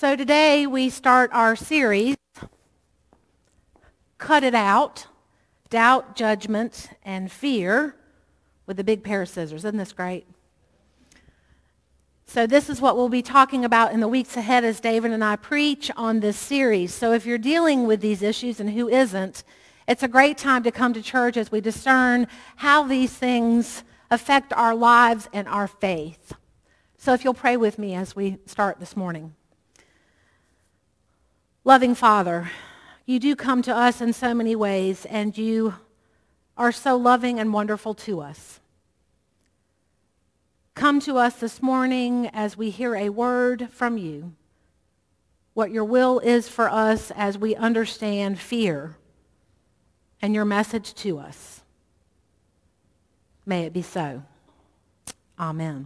So today we start our series, Cut It Out, Doubt, Judgment, and Fear, with a big pair of scissors. Isn't this great? So this is what we'll be talking about in the weeks ahead as David and I preach on this series. So if you're dealing with these issues, and who isn't, it's a great time to come to church as we discern how these things affect our lives and our faith. So if you'll pray with me as we start this morning. Loving Father, you do come to us in so many ways, and you are so loving and wonderful to us. Come to us this morning as we hear a word from you, what your will is for us as we understand fear and your message to us. May it be so. Amen.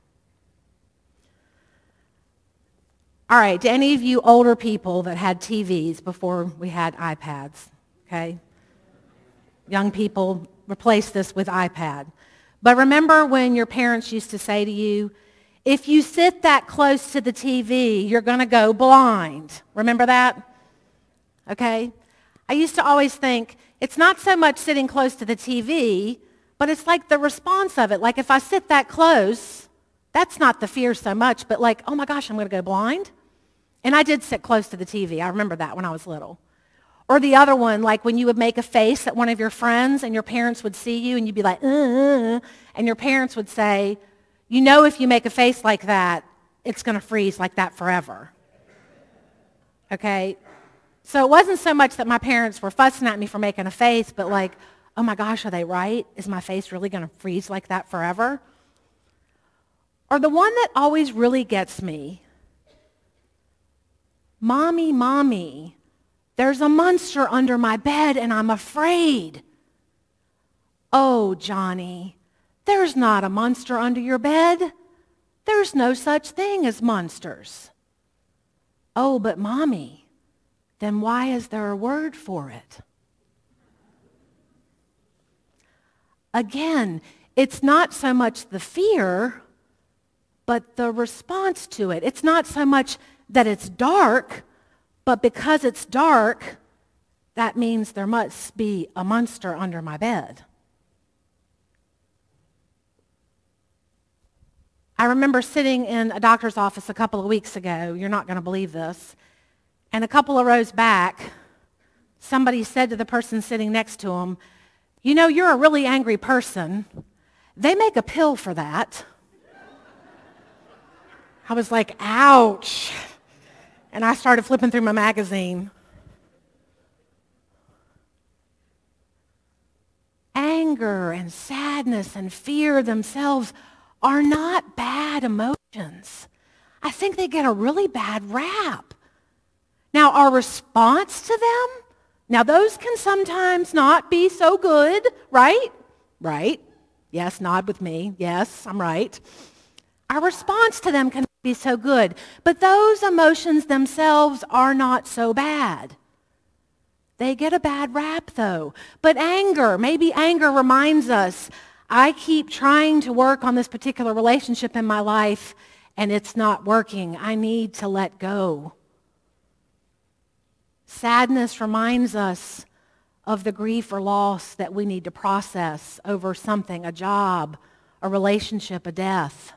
All right, to any of you older people that had TVs before we had iPads, okay? Young people, replace this with iPad. But remember when your parents used to say to you, if you sit that close to the TV, you're going to go blind. Remember that? Okay? I used to always think, it's not so much sitting close to the TV, but it's like the response of it. Like if I sit that close, that's not the fear so much, but like, oh my gosh, I'm going to go blind. And I did sit close to the TV. I remember that when I was little. Or the other one, like when you would make a face at one of your friends and your parents would see you and you'd be like, and your parents would say, you know if you make a face like that, it's going to freeze like that forever. Okay? So it wasn't so much that my parents were fussing at me for making a face, but like, oh my gosh, are they right? Is my face really going to freeze like that forever? Or the one that always really gets me, Mommy, Mommy, there's a monster under my bed and I'm afraid. Oh, Johnny, there's not a monster under your bed. There's no such thing as monsters. Oh, but Mommy, then why is there a word for it? Again, it's not so much the fear, but the response to it. It's not so much that it's dark, but because it's dark, that means there must be a monster under my bed. I remember sitting in a doctor's office a couple of weeks ago. You're not going to believe this. And a couple of rows back, somebody said to the person sitting next to him, you know, you're a really angry person. They make a pill for that. I was like, ouch. And I started flipping through my magazine. Anger and sadness and fear themselves are not bad emotions. I think they get a really bad rap. Now, our response to them, now those can sometimes not be so good, right? Right? Yes, nod with me. Yes, I'm right. Our response to them can be so good, but those emotions themselves are not so bad. They get a bad rap, though. But anger, maybe anger reminds us, I keep trying to work on this particular relationship in my life, and it's not working. I need to let go. Sadness reminds us of the grief or loss that we need to process over something, a job, a relationship, a death.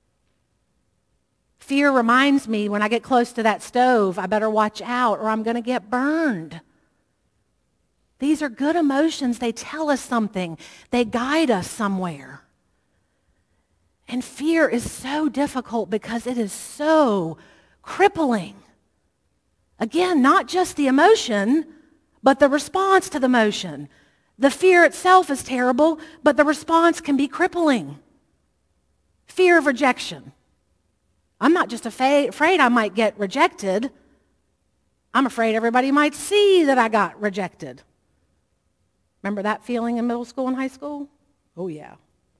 Fear reminds me when I get close to that stove, I better watch out or I'm going to get burned. These are good emotions. They tell us something. They guide us somewhere. And fear is so difficult because it is so crippling. Again, not just the emotion, but the response to the emotion. The fear itself is terrible, but the response can be crippling. Fear of rejection. I'm not just afraid I might get rejected. I'm afraid everybody might see that I got rejected. Remember that feeling in middle school and high school? Oh, yeah.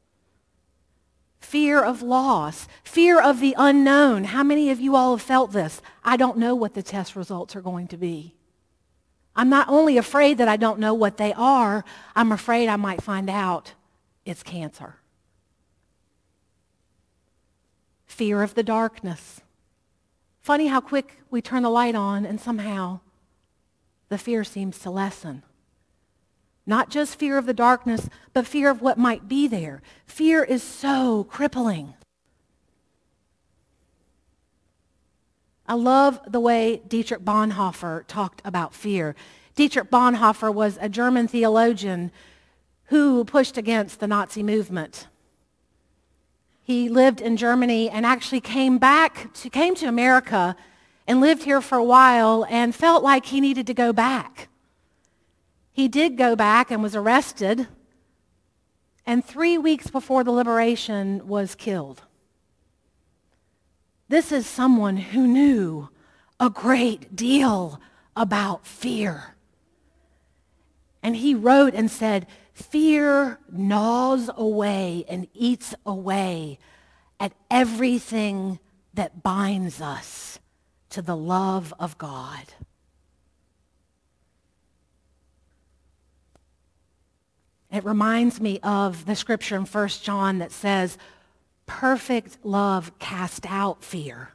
Fear of loss. Fear of the unknown. How many of you all have felt this? I don't know what the test results are going to be. I'm not only afraid that I don't know what they are, I'm afraid I might find out it's cancer. Fear of the darkness. Funny how quick we turn the light on and somehow the fear seems to lessen. Not just fear of the darkness, but fear of what might be there. Fear is so crippling. I love the way Dietrich Bonhoeffer talked about fear. Dietrich Bonhoeffer was a German theologian who pushed against the Nazi movement. He lived in Germany and actually came to America and lived here for a while and felt like he needed to go back. He did go back and was arrested, and 3 weeks before the liberation was killed. This is someone who knew a great deal about fear. And he wrote and said, "Fear gnaws away and eats away at everything that binds us to the love of God." It reminds me of the scripture in 1 John that says, perfect love casts out fear.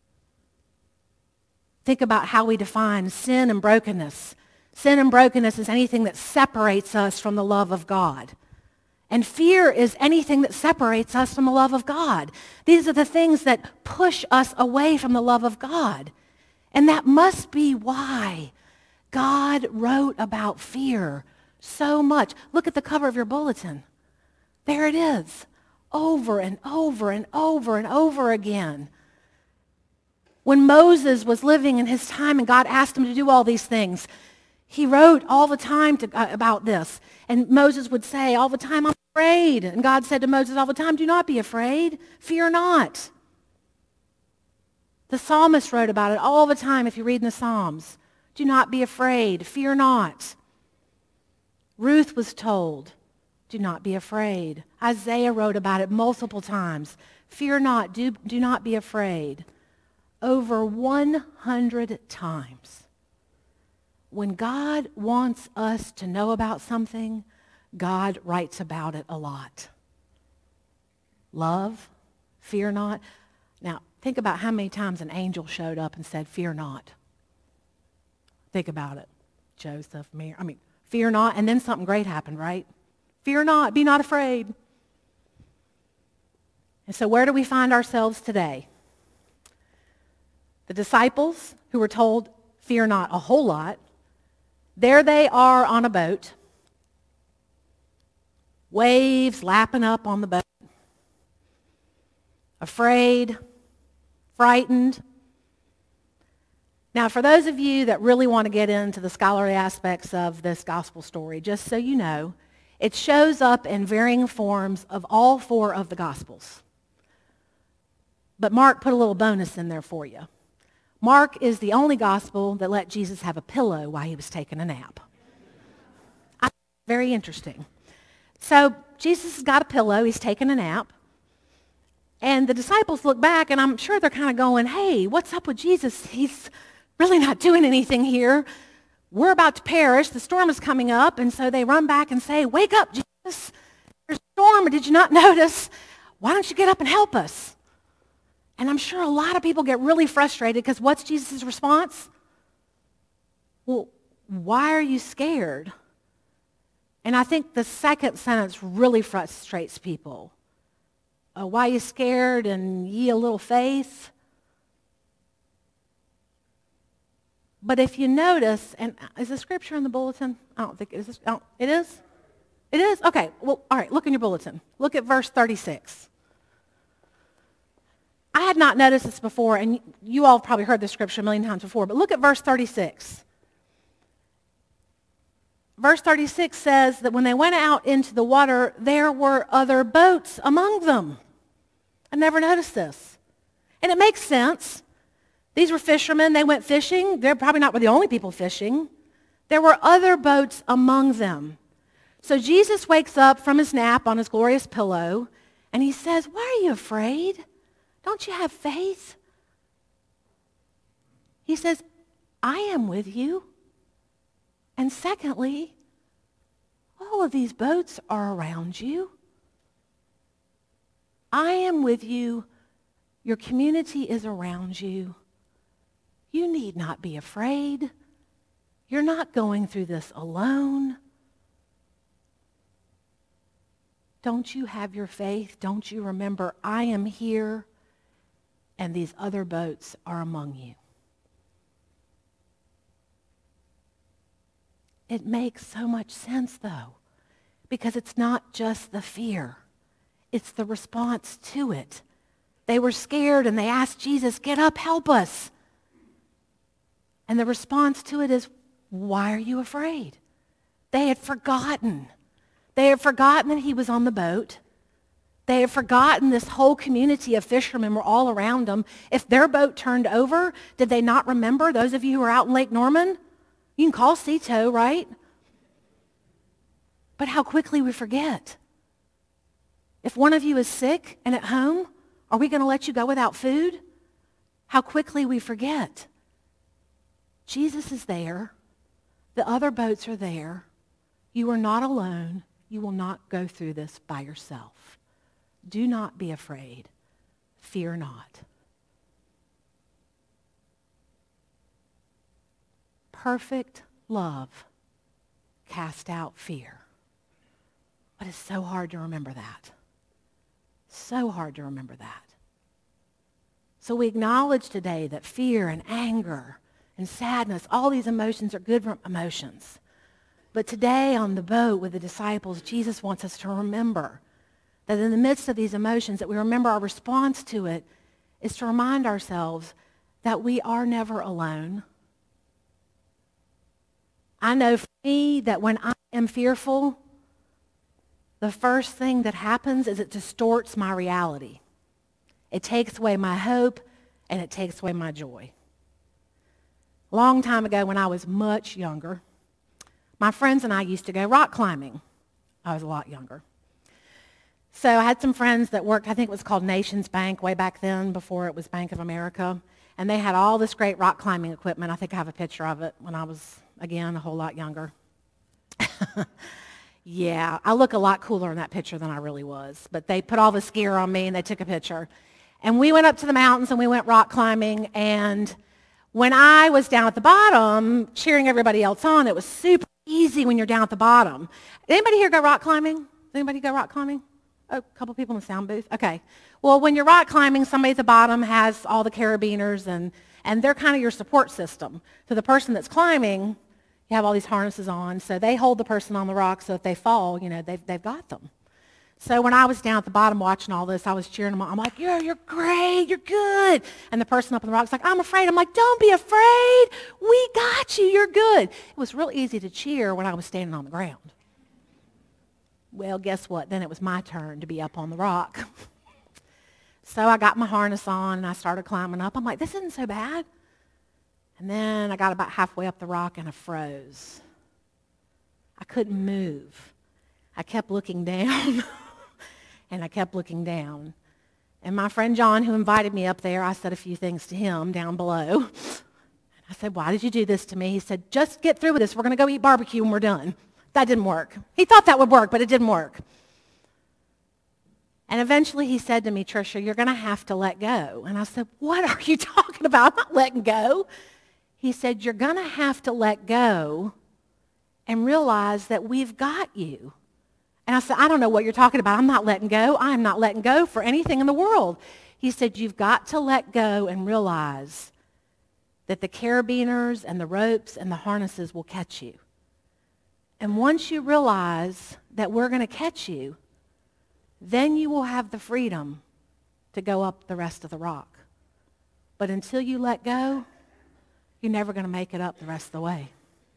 Think about how we define sin and brokenness. Sin and brokenness is anything that separates us from the love of God. And fear is anything that separates us from the love of God. These are the things that push us away from the love of God. And that must be why God wrote about fear so much. Look at the cover of your bulletin. There it is, over and over and over and over again. When Moses was living in his time and God asked him to do all these things, he wrote all the time about this. And Moses would say all the time, "I'm afraid." And God said to Moses all the time, "Do not be afraid. Fear not." The psalmist wrote about it all the time if you read in the Psalms. Do not be afraid. Fear not. Ruth was told, do not be afraid. Isaiah wrote about it multiple times. Fear not. Do not be afraid. Over 100 times. When God wants us to know about something, God writes about it a lot. Love, fear not. Now, think about how many times an angel showed up and said, "Fear not." Think about it. Joseph, Mary, fear not, and then something great happened, right? Fear not, be not afraid. And so where do we find ourselves today? The disciples who were told, "Fear not," a whole lot, there they are on a boat, waves lapping up on the boat, afraid, frightened. Now, for those of you that really want to get into the scholarly aspects of this gospel story, just so you know, it shows up in varying forms of all 4 of the Gospels. But Mark put a little bonus in there for you. Mark is the only gospel that let Jesus have a pillow while he was taking a nap. Very interesting. So Jesus has got a pillow. He's taking a nap. And the disciples look back, and I'm sure they're kind of going, "Hey, what's up with Jesus? He's really not doing anything here. We're about to perish. The storm is coming up." And so they run back and say, "Wake up, Jesus. There's a storm. Did you not notice? Why don't you get up and help us?" And I'm sure a lot of people get really frustrated because what's Jesus' response? "Well, why are you scared?" And I think the second sentence really frustrates people. "Why are you scared and ye a little faith?" But if you notice, and is the scripture in the bulletin? I don't think it is. Oh, it is? It is? Okay. Well, all right, look in your bulletin. Look at verse 36. I had not noticed this before, and you all have probably heard this scripture a million times before, but look at verse 36. Verse 36 says that when they went out into the water, there were other boats among them. I never noticed this. And it makes sense. These were fishermen. They went fishing. They're probably not the only people fishing. There were other boats among them. So Jesus wakes up from his nap on his glorious pillow, and he says, "Why are you afraid? Don't you have faith?" He says, "I am with you. And secondly, all of these boats are around you. I am with you. Your community is around you. You need not be afraid. You're not going through this alone. Don't you have your faith? Don't you remember, I am here and these other boats are among you? It makes so much sense, though, because it's not just the fear. It's the response to it. They were scared and they asked Jesus, get up, help us. And the response to it is, why are you afraid? They had forgotten. They had forgotten that he was on the boat. They had forgotten this whole community of fishermen were all around them. If their boat turned over, did they not remember? Those of you who are out in Lake Norman, you can call Cito, right? But how quickly we forget. If one of you is sick and at home, are we going to let you go without food? How quickly we forget. Jesus is there. The other boats are there. You are not alone. You will not go through this by yourself. Do not be afraid. Fear not. Perfect love casts out fear. But it's so hard to remember that. So hard to remember that. So we acknowledge today that fear and anger and sadness, all these emotions are good emotions. But today on the boat with the disciples, Jesus wants us to remember that in the midst of these emotions, that we remember our response to it is to remind ourselves that we are never alone. I know for me that when I am fearful, the first thing that happens is it distorts my reality. It takes away my hope and it takes away my joy. A long time ago when I was much younger, my friends and I used to go rock climbing. I was a lot younger. So I had some friends that worked, I think it was called Nations Bank way back then before it was Bank of America. And they had all this great rock climbing equipment. I think I have a picture of it when I was, again, a whole lot younger. Yeah, I look a lot cooler in that picture than I really was. But they put all this gear on me and they took a picture. And we went up to the mountains and we went rock climbing. And when I was down at the bottom, cheering everybody else on, it was super easy when you're down at the bottom. Anybody here go rock climbing? Anybody go rock climbing? Oh, a couple people in the sound booth. Okay. Well, when you're rock climbing, somebody at the bottom has all the carabiners, and they're kind of your support system. So the person that's climbing, you have all these harnesses on, so they hold the person on the rock, so if they fall, they've got them. So when I was down at the bottom watching all this, I was cheering them on. I'm like, yeah, you're great, you're good. And the person up on the rock's like, I'm afraid. I'm like, don't be afraid. We got you, you're good. It was real easy to cheer when I was standing on the ground. Well, guess what? Then it was my turn to be up on the rock. So I got my harness on and I started climbing up. I'm like, this isn't so bad. And then I got about halfway up the rock and I froze. I couldn't move. I kept looking down and I kept looking down. And my friend John, who invited me up there, I said a few things to him down below. And I said, why did you do this to me? He said, just get through with this. We're going to go eat barbecue when we're done. That didn't work. He thought that would work, but it didn't work. And eventually he said to me, Tricia, you're going to have to let go. And I said, what are you talking about? I'm not letting go. He said, you're going to have to let go and realize that we've got you. And I said, I don't know what you're talking about. I'm not letting go. I am not letting go for anything in the world. He said, you've got to let go and realize that the carabiners and the ropes and the harnesses will catch you. And once you realize that we're going to catch you, then you will have the freedom to go up the rest of the rock. But until you let go, you're never going to make it up the rest of the way.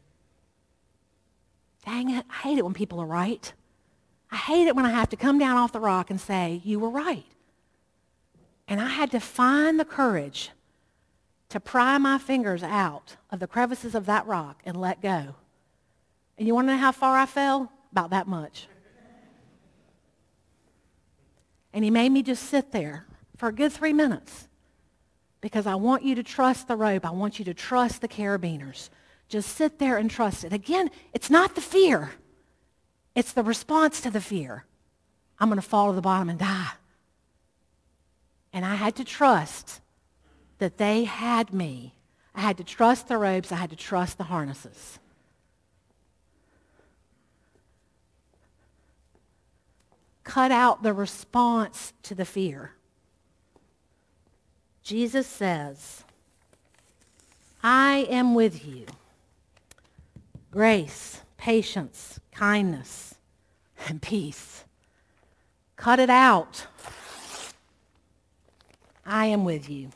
Dang it, I hate it when people are right. I hate it when I have to come down off the rock and say, you were right. And I had to find the courage to pry my fingers out of the crevices of that rock and let go. And you want to know how far I fell? About that much. And he made me just sit there for a good 3 minutes because I want you to trust the rope. I want you to trust the carabiners. Just sit there and trust it. Again, it's not the fear. It's the response to the fear. I'm going to fall to the bottom and die. And I had to trust that they had me. I had to trust the ropes. I had to trust the harnesses. Cut out the response to the fear. Jesus says, I am with you. Grace, patience, kindness, and peace. Cut it out. I am with you.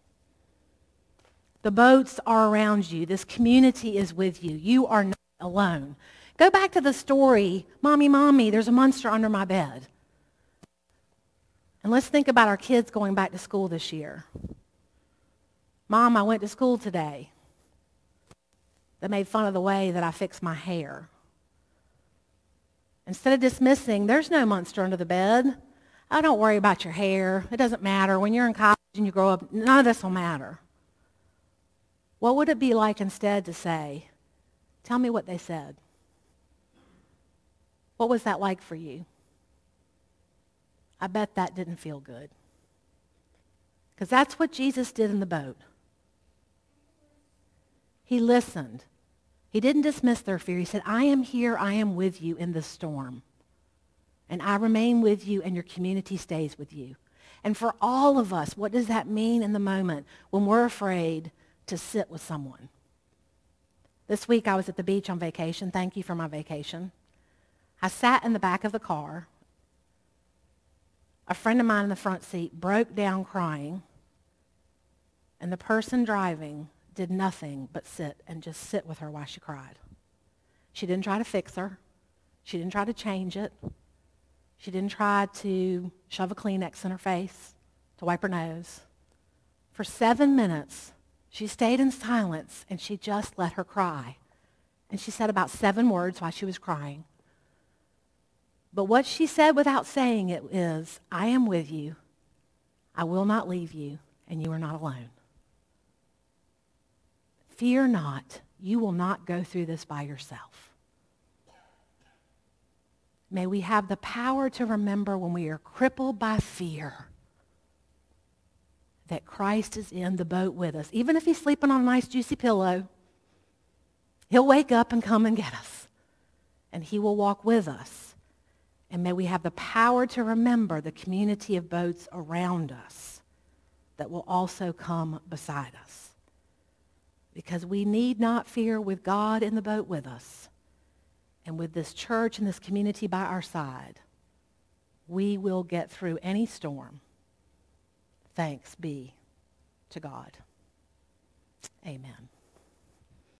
The boats are around you. This community is with you. You are not alone. Go back to the story, Mommy, Mommy, there's a monster under my bed. And let's think about our kids going back to school this year. Mom, I went to school today. They made fun of the way that I fixed my hair. Instead of dismissing, there's no monster under the bed. Oh, don't worry about your hair. It doesn't matter. When you're in college and you grow up, none of this will matter. What would it be like instead to say, tell me what they said? What was that like for you? I bet that didn't feel good. Because that's what Jesus did in the boat. He listened. He didn't dismiss their fear. He said, I am here. I am with you in this storm. And I remain with you, and your community stays with you. And for all of us, what does that mean in the moment when we're afraid to sit with someone? This week I was at the beach on vacation. Thank you for my vacation. I sat in the back of the car. A friend of mine in the front seat broke down crying, and the person driving did nothing but sit with her while she cried. She didn't try to fix her. She didn't try to change it. She didn't try to shove a Kleenex in her face to wipe her nose. For 7 minutes, she stayed in silence, and she just let her cry. And she said about 7 words while she was crying. But what she said without saying it is, I am with you. I will not leave you, and you are not alone. Fear not. You will not go through this by yourself. May we have the power to remember when we are crippled by fear that Christ is in the boat with us. Even if he's sleeping on a nice juicy pillow, he'll wake up and come and get us. And he will walk with us. And may we have the power to remember the community of boats around us that will also come beside us. Because we need not fear with God in the boat with us. And with this church and this community by our side, we will get through any storm. Thanks be to God. Amen.